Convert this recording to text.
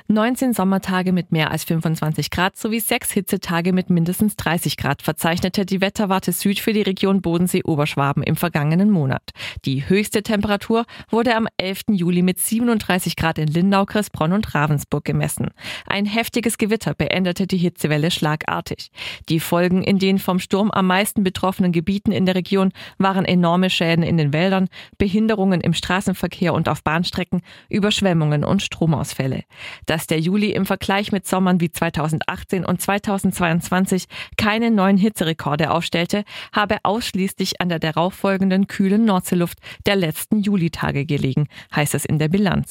19 Sommertage mit mehr als 25 Grad sowie 6 Hitzetage mit mindestens 30 Grad verzeichnete die Wetterwarte Süd für die Region Bodensee-Oberschwaben im vergangenen Monat. Die höchste Temperatur wurde am 11. Juli mit 37 Grad in Lindau, Kressbronn und Ravensburg gemessen. Ein heftiges Gewitter beendete die Hitzewelle schlagartig. Die Folgen in den vom Sturm am meisten betroffenen Gebieten in der Region waren enorme Schäden in den Wäldern, Behinderungen im Straßenverkehr und auf Bahnstrecken, Überschwemmungen und Stromausfälle. Dass der Juli im Vergleich mit Sommern wie 2018 und 2022 keine neuen Hitzerekorde aufstellte, habe ausschließlich an der darauffolgenden kühlen Nordseeluft der letzten Julitage gelegen, heißt es in der Bilanz.